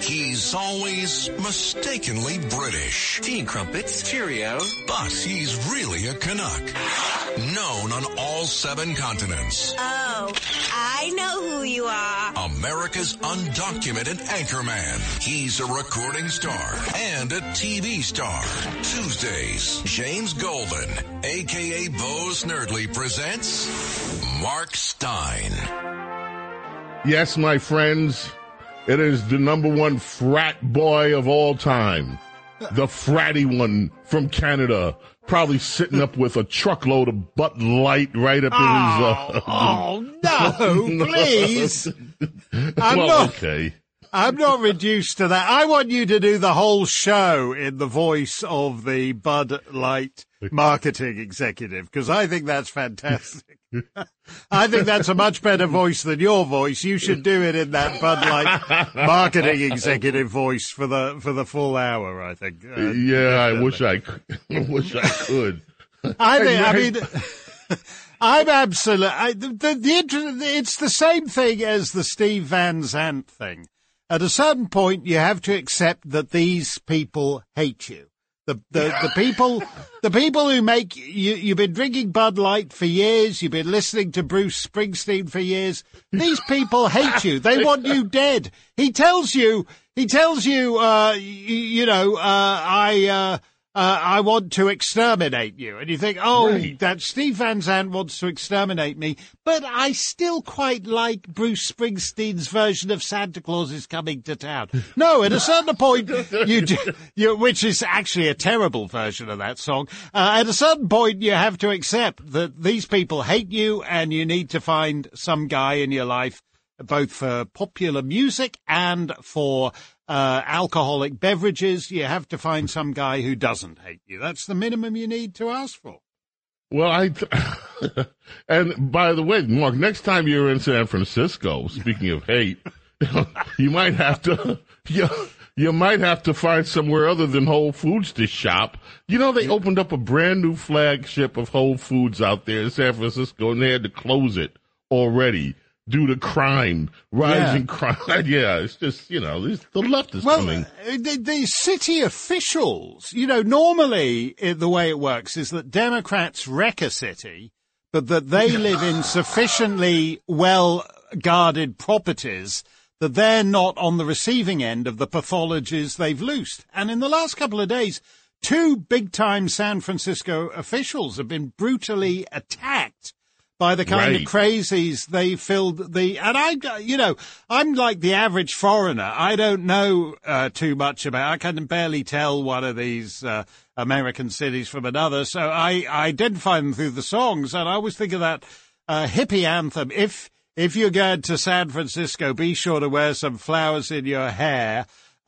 He's always mistakenly British. Tea and crumpets, cheerio. But he's really a Canuck. Known on all 7 continents. Oh, I know who you are. America's undocumented anchorman. He's a recording star and a TV star. Tuesdays, James Golden, a.k.a. Bo Snerdley, presents Mark Stein. Yes, my friends, it is the #1 frat boy of all time. The fratty one from Canada, probably sitting up with a truckload of Bud Light right up in his... no, please. Okay. I'm not reduced to that. I want you to do the whole show in the voice of the Bud Light marketing executive, because I think that's fantastic. I think that's a much better voice than your voice. You should do it in that Bud Light marketing executive voice for the full hour, I think. I wish I could. I'm absolute. It's the same thing as the Steve Van Zandt thing. At a certain point, you have to accept that these people hate you. The people who make you, you've been drinking Bud Light for years, you've been listening to Bruce Springsteen for years. These people hate you. They want you dead. He tells you, I want to exterminate you. And you think, right. That Steve Van Zandt wants to exterminate me. But I still quite like Bruce Springsteen's version of Santa Claus is Coming to Town. No, at a certain point, which is actually a terrible version of that song. At a certain point, you have to accept that these people hate you and you need to find some guy in your life, both for popular music and for alcoholic beverages. You have to find some guy who doesn't hate you. That's the minimum you need to ask for. Well, and by the way, Mark, next time you're in San Francisco, speaking of hate, you might have to, you might have to find somewhere other than Whole Foods to shop. You know, they opened up a brand new flagship of Whole Foods out there in San Francisco, and they had to close it already due to crime, rising crime. Yeah, it's just, the left is coming. The city officials, normally the way it works is that Democrats wreck a city, but that they live in sufficiently well-guarded properties that they're not on the receiving end of the pathologies they've loosed. And in the last couple of days, 2 big-time San Francisco officials have been brutally attacked by the kind of crazies they filled and I'm like the average foreigner. I don't know too much I can barely tell one of these American cities from another. So I identify them through the songs, and I always think of that hippie anthem. If you're going to San Francisco, be sure to wear some flowers in your hair.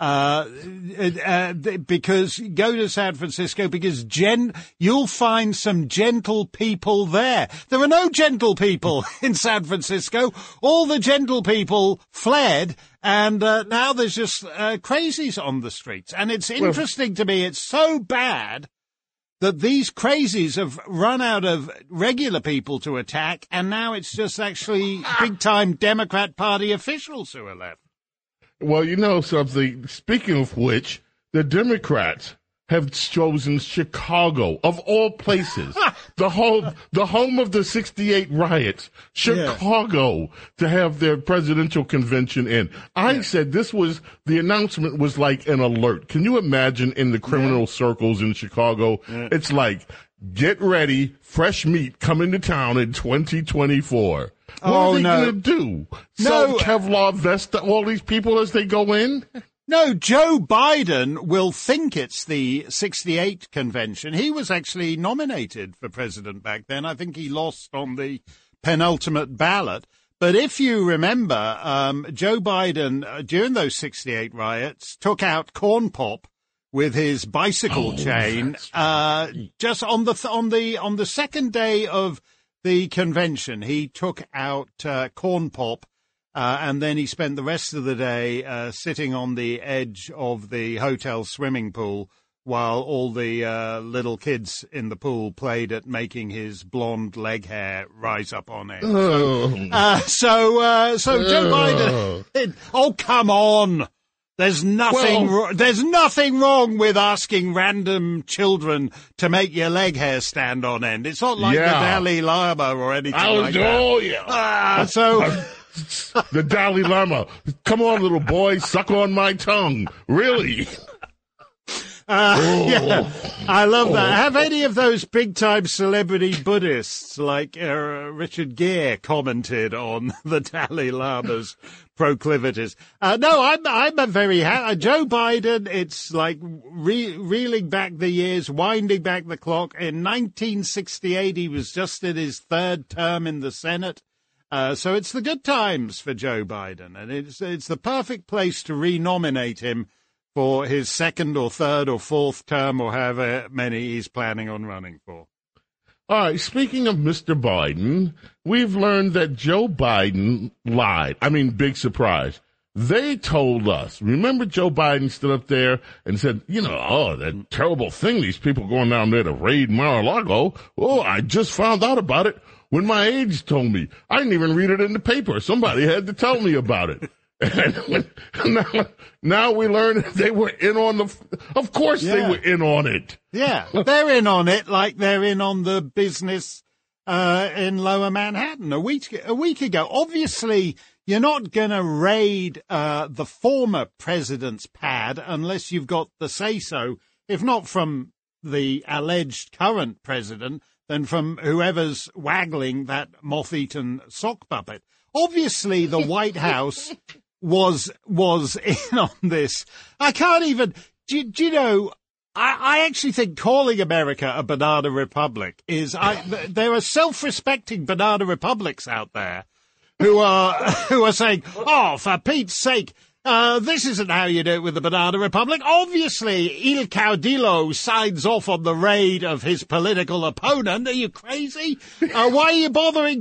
Because go to San Francisco because you'll find some gentle people there. There are no gentle people in San Francisco. All the gentle people fled, and now there's just crazies on the streets. And it's interesting to me. It's so bad that these crazies have run out of regular people to attack, and now it's just actually big-time Democrat Party officials who are left. Well, you know something. Speaking of which, the Democrats have chosen Chicago, of all places, the home of the '68 riots, Chicago, to have their presidential convention in. I said the announcement was like an alert. Can you imagine in the criminal circles in Chicago? It's like, get ready, fresh meat coming to town in 2024. What are they going to do? Sell Kevlar vest to all these people as they go in? No, Joe Biden will think it's the '68 convention. He was actually nominated for president back then. I think he lost on the penultimate ballot. But if you remember, Joe Biden, during those '68 riots, took out Corn Pop with his bicycle chain, just on the second day of the convention. He took out Corn Pop, and then he spent the rest of the day sitting on the edge of the hotel swimming pool while all the little kids in the pool played at making his blonde leg hair rise up on end. So Joe Biden... Oh, come on! There's nothing wrong with asking random children to make your leg hair stand on end. It's not like the Dalai Lama or anything like that. Oh, yeah. The Dalai Lama. Come on, little boy, suck on my tongue. Really? Yeah, I love that. Have any of those big-time celebrity Buddhists like Richard Gere commented on the Dalai Lama's proclivities? No, I'm a very happy. Joe Biden, it's like reeling back the years, winding back the clock. In 1968, he was just in his third term in the Senate. So it's the good times for Joe Biden, and it's the perfect place to renominate him for his second or third or fourth term or however many he's planning on running for. All right, speaking of Mr. Biden, we've learned that Joe Biden lied. I mean, big surprise. They told us. Remember Joe Biden stood up there and said, that terrible thing, these people going down there to raid Mar-a-Lago. Oh, I just found out about it when my aides told me. I didn't even read it in the paper. Somebody had to tell me about it. And now we learn they were in on of course they were in on it. Yeah, they're in on it like they're in on the business in Lower Manhattan a week ago. Obviously, you're not going to raid the former president's pad unless you've got the say-so, if not from the alleged current president, then from whoever's waggling that moth-eaten sock puppet. Obviously, the White House was in on this. I can't even, do you know, I actually think calling America a banana republic there are self-respecting banana republics out there who are saying, oh, for Pete's sake, this isn't how you do it with the Banana Republic. Obviously, Il Caudillo signs off on the raid of his political opponent. Are you crazy? Why are you bothering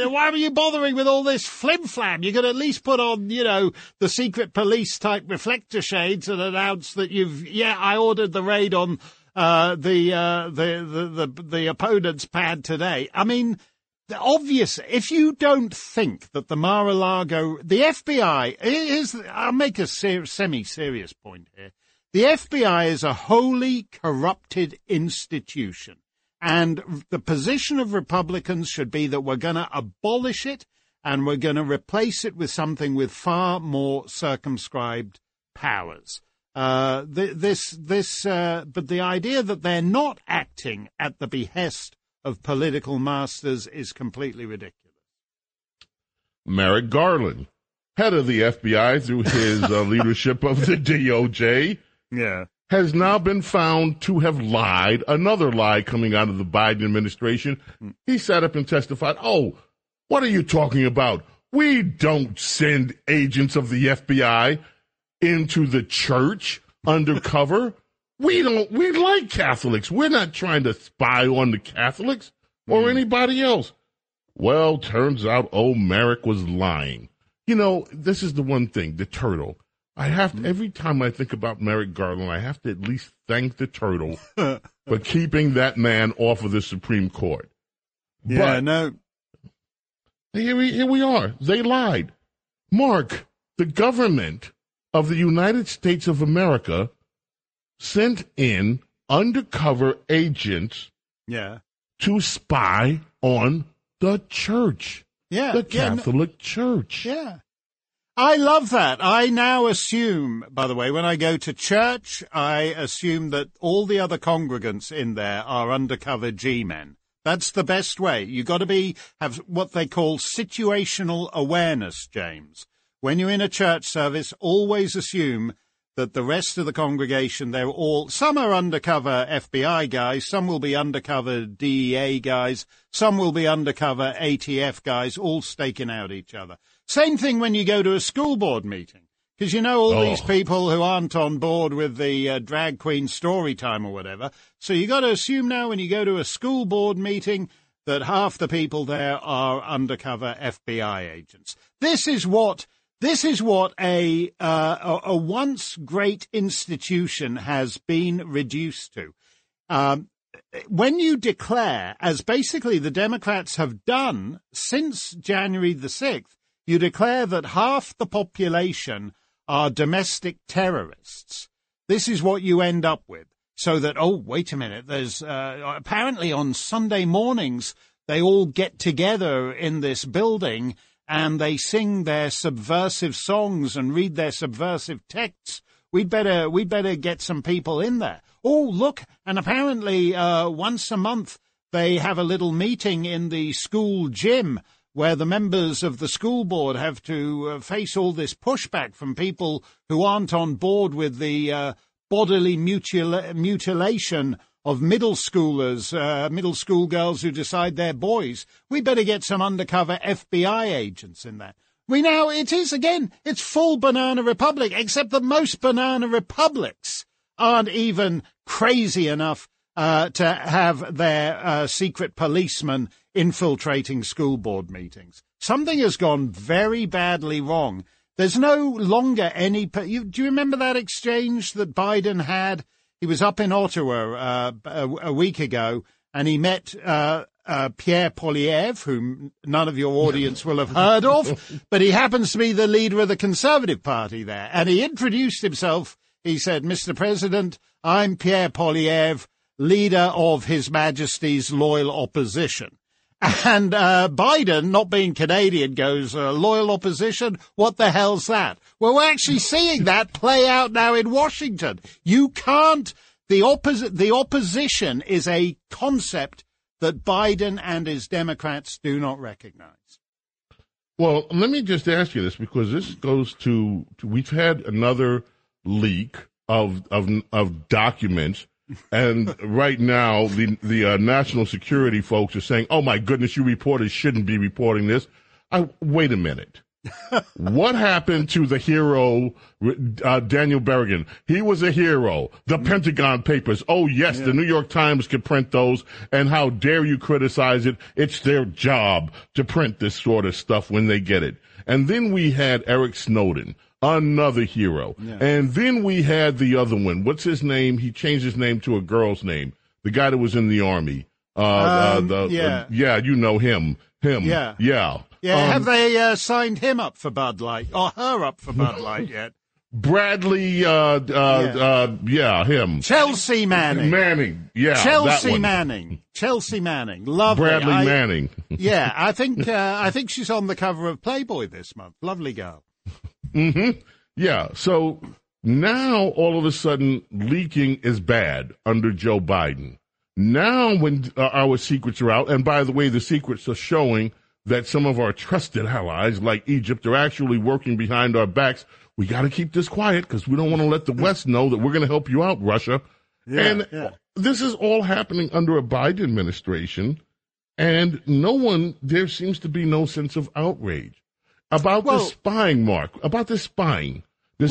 with all this flim-flam? You could at least put on, the secret police type reflector shades and announce that I ordered the raid on, the opponent's pad today. I mean, obvious. If you don't think that the Mar-a-Lago, the FBI, I'll make a semi-serious point here. The FBI is a wholly corrupted institution. And the position of Republicans should be that we're going to abolish it and we're going to replace it with something with far more circumscribed powers. But the idea that they're not acting at the behest of political masters is completely ridiculous. Merrick Garland, head of the FBI through his leadership of the DOJ, has now been found to have lied. Another lie coming out of the Biden administration. He sat up and testified, oh, what are you talking about? We don't send agents of the FBI into the church undercover. We like Catholics. We're not trying to spy on the Catholics or anybody else. Well, turns out, Merrick was lying. This is the one thing, the turtle. I have to, every time I think about Merrick Garland, I have to at least thank the turtle for keeping that man off of the Supreme Court. Yeah, but no. Here we are. They lied. Mark, the government of the United States of America sent in undercover agents to spy on the church, the Catholic Church. Yeah. I love that. I now assume, by the way, when I go to church, I assume that all the other congregants in there are undercover G-men. That's the best way. You got to have what they call situational awareness, James. When you're in a church service, always assume that the rest of the congregation, some are undercover FBI guys, some will be undercover DEA guys, some will be undercover ATF guys, all staking out each other. Same thing when you go to a school board meeting, because all these people who aren't on board with the drag queen story time or whatever. So you got to assume now when you go to a school board meeting that half the people there are undercover FBI agents. This is what a once great institution has been reduced to. When you declare, as basically the Democrats have done since January the 6th, you declare that half the population are domestic terrorists. This is what you end up with. So that, oh, wait a minute, there's apparently on Sunday mornings they all get together in this building and they sing their subversive songs and read their subversive texts. We'd better get some people in there. Oh, look, and apparently once a month they have a little meeting in the school gym where the members of the school board have to face all this pushback from people who aren't on board with the bodily mutilation of middle schoolers, middle school girls who decide they're boys. We better get some undercover FBI agents in there. It's full banana republic, except that most banana republics aren't even crazy enough to have their secret policemen infiltrating school board meetings. Something has gone very badly wrong. There's no longer any... Do you remember that exchange that Biden had? He was up in Ottawa a week ago, and he met Pierre Poilievre, whom none of your audience will have heard of, but he happens to be the leader of the Conservative Party there. And he introduced himself. He said, Mr. President, I'm Pierre Poilievre, leader of His Majesty's loyal opposition. And Biden, not being Canadian, goes, loyal opposition? What the hell's that? Well, we're actually seeing that play out now in Washington. You can't... The opposition is a concept that Biden and his Democrats do not recognize. Well, let me just ask you this, because this goes to we've had another leak of documents. And right now, the national security folks are saying, oh, my goodness, you reporters shouldn't be reporting this. Wait a minute. What happened to the hero, Daniel Berrigan? He was a hero. The Pentagon Papers. Oh, yes, The New York Times could print those. And how dare you criticize it? It's their job to print this sort of stuff when they get it. And then we had Eric Snowden, another hero. Yeah. And then we had the other one. What's his name? He changed his name to a girl's name. The guy that was in the Army. You know him. Yeah. Have they signed him up for Bud Light or her up for Bud Light yet? Bradley, him. Chelsea Manning. Chelsea Manning. Lovely. Bradley Manning. Yeah, I think she's on the cover of Playboy this month. Lovely girl. Mm-hmm. Yeah, so now all of a sudden leaking is bad under Joe Biden. Now when our secrets are out, and by the way, the secrets are showing that some of our trusted allies, like Egypt, are actually working behind our backs. We got to keep this quiet because we don't want to let the West know that we're going to help you out, Russia. This is all happening under a Biden administration, and there seems to be no sense of outrage about the spying, Mark, about the spying.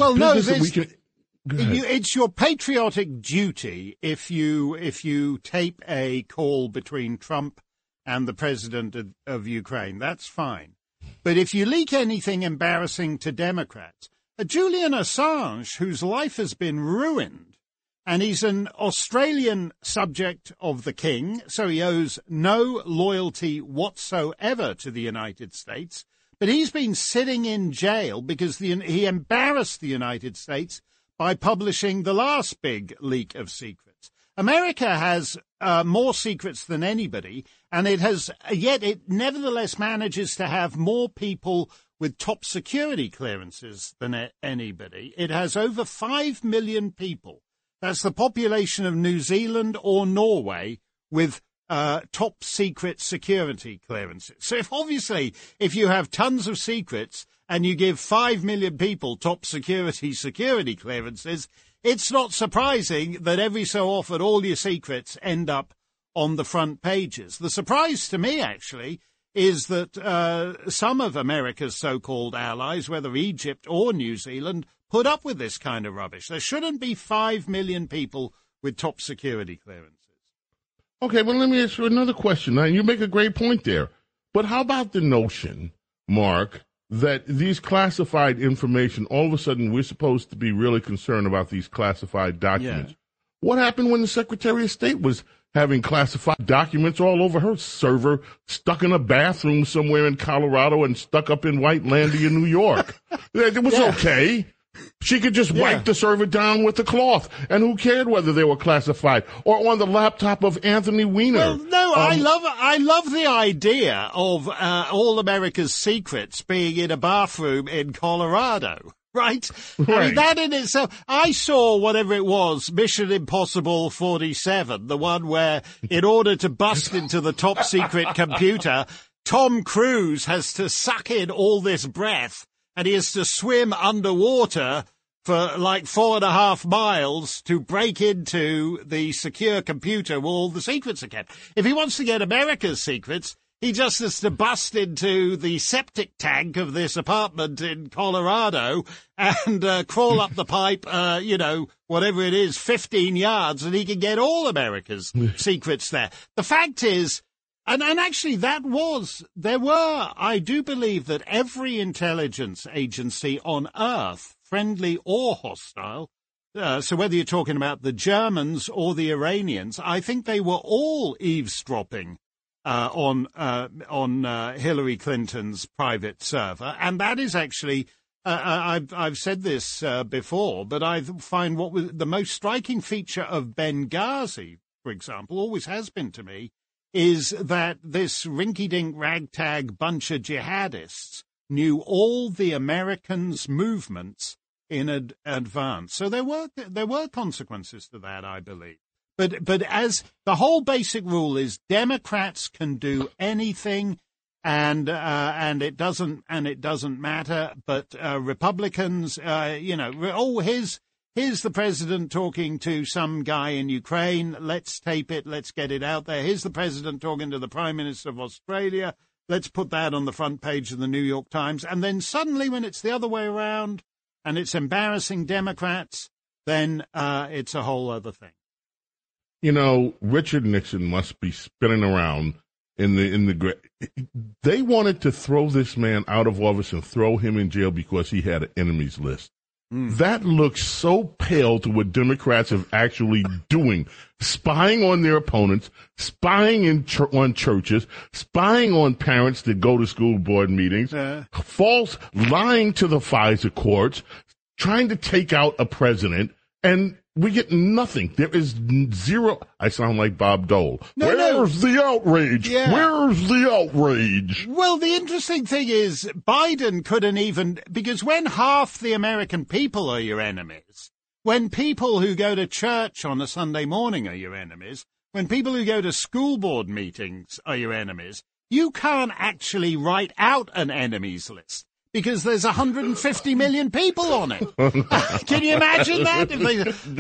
It's your patriotic duty if you tape a call between Trump and the president of Ukraine. That's fine. But if you leak anything embarrassing to Democrats, Julian Assange, whose life has been ruined, and he's an Australian subject of the King, so he owes no loyalty whatsoever to the United States, but he's been sitting in jail because he embarrassed the United States by publishing the last big leak of secrets. America has more secrets than anybody, and it nevertheless manages to have more people with top security clearances than anybody. It has over 5 million people. That's the population of New Zealand or Norway with top secret security clearances. So if you have tons of secrets and you give 5 million people top security clearances, it's not surprising that every so often all your secrets end up on the front pages. The surprise to me, actually, is that some of America's so-called allies, whether Egypt or New Zealand, put up with this kind of rubbish. There shouldn't be 5 million people with top security clearances. Okay, well, let me ask you another question. Now, you make a great point there. But how about the notion, Mark, that these classified information, all of a sudden we're supposed to be really concerned about these classified documents? Yeah. What happened when the Secretary of State was having classified documents all over her server, stuck in a bathroom somewhere in Colorado and stuck up in Whitelandia, New York? It was okay. She could just wipe the server down with a cloth, and who cared whether they were classified or on the laptop of Anthony Weiner? Well, no, I love the idea of All America's Secrets being in a bathroom in Colorado. Right? I mean, that in itself, I saw whatever it was, Mission Impossible 47, the one where in order to bust into the top secret computer, Tom Cruise has to suck in all this breath and he has to swim underwater for like 4.5 miles to break into the secure computer where all the secrets are kept. If he wants to get America's secrets, he just has to bust into the septic tank of this apartment in Colorado and crawl up the pipe, whatever it is, 15 yards, and he can get all America's secrets there. The fact is, and actually I do believe that every intelligence agency on Earth, friendly or hostile, so whether you're talking about the Germans or the Iranians, I think they were all eavesdropping on Hillary Clinton's private server, and that is actually I've said this before, but I find what was the most striking feature of Benghazi, for example, always has been to me, is that this rinky-dink ragtag bunch of jihadists knew all the Americans' movements in advance. So there were consequences to that, I believe. But as the whole basic rule is, Democrats can do anything, and it doesn't matter. But Republicans, here's the president talking to some guy in Ukraine. Let's tape it. Let's get it out there. Here's the president talking to the Prime Minister of Australia. Let's put that on the front page of the New York Times. And then suddenly, when it's the other way around, and it's embarrassing Democrats, then it's a whole other thing. You know, Richard Nixon must be spinning around in the. They wanted to throw this man out of office and throw him in jail because he had an enemies list. That looks so pale to what Democrats are actually doing. Spying on their opponents, spying on churches, spying on parents that go to school board meetings, lying to the FISA courts, trying to take out a president, and we get nothing. There is zero. I sound like Bob Dole. Where's the outrage? Yeah. Where's the outrage? Well, the interesting thing is Biden couldn't even, because when half the American people are your enemies, when people who go to church on a Sunday morning are your enemies, when people who go to school board meetings are your enemies, you can't actually write out an enemies list, because there's 150 million people on it. Can you imagine that? If they,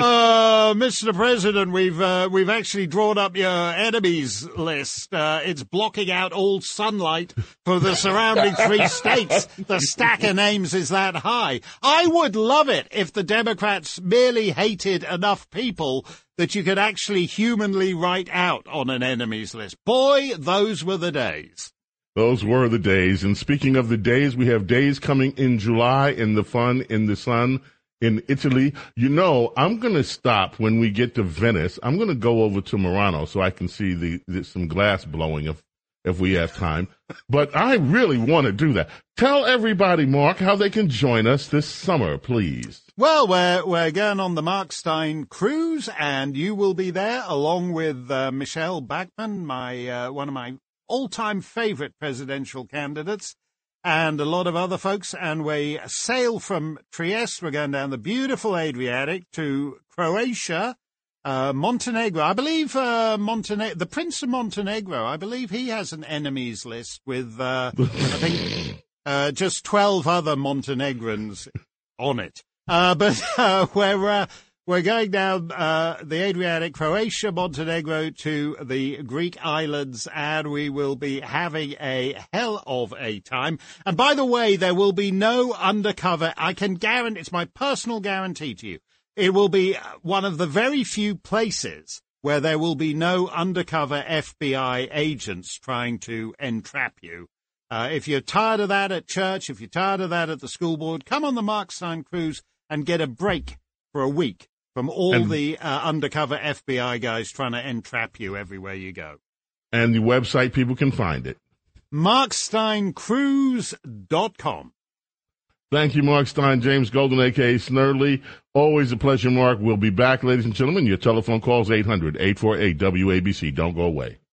Mr. President, we've actually drawn up your enemies list. It's blocking out all sunlight for the surrounding 3 states. The stack of names is that high. I would love it if the Democrats merely hated enough people that you could actually humanly write out on an enemies list. Boy, those were the days. Those were the days. And speaking of the days, we have days coming in July in the fun, in the sun, in Italy. You know, I'm going to stop when we get to Venice. I'm going to go over to Murano so I can see some glass blowing if we have time. But I really want to do that. Tell everybody, Mark, how they can join us this summer, please. Well, we're going on the Mark Steyn cruise, and you will be there along with Michelle Bachmann, one of my all-time favorite presidential candidates, and a lot of other folks. And we sail from Trieste. We're going down the beautiful Adriatic to Croatia, Montenegro. I believe the Prince of Montenegro, I believe he has an enemies list with, I think, just 12 other Montenegrins on it. But we're going down the Adriatic, Croatia, Montenegro to the Greek islands, and we will be having a hell of a time. And by the way, there will be no undercover. I can guarantee, it's my personal guarantee to you, it will be one of the very few places where there will be no undercover FBI agents trying to entrap you. If you're tired of that at church, if you're tired of that at the school board, come on the Mark Steyn cruise and get a break for a week from all the undercover FBI guys trying to entrap you everywhere you go. And the website, people can find it. MarkSteynCruise.com. Thank you, Mark Stein, James Golden, a.k.a. Snerdley. Always a pleasure, Mark. We'll be back, ladies and gentlemen. Your telephone calls 800-848-WABC. Don't go away.